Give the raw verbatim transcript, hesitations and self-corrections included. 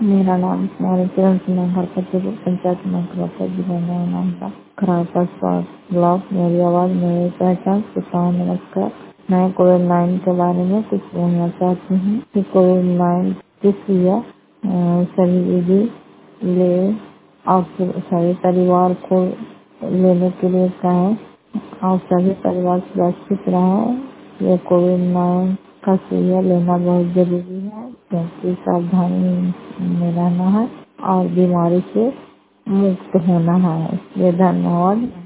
मेरा नाम हमारे चरण सिन्हा घर फतेहपुर पंचायत मंत्रों जिला नाम था खराब ब्लॉक। मेरी आवाज मेरी पहचान किसान। नमस्कार। मैं कोविड नाइन के बारे में कुछ बोलना चाहती हूँ कि कोविड नाइन किस लिया सभी विधि ले और सभी परिवार को लेने के लिए कहें और सभी परिवार सुरक्षित रहे। ये कोविड नाइन का सुइया लेना बहुत जरूरी है क्योंकि सावधानी में रहना है और बीमारी से मुक्त होना है। ये धन्यवाद।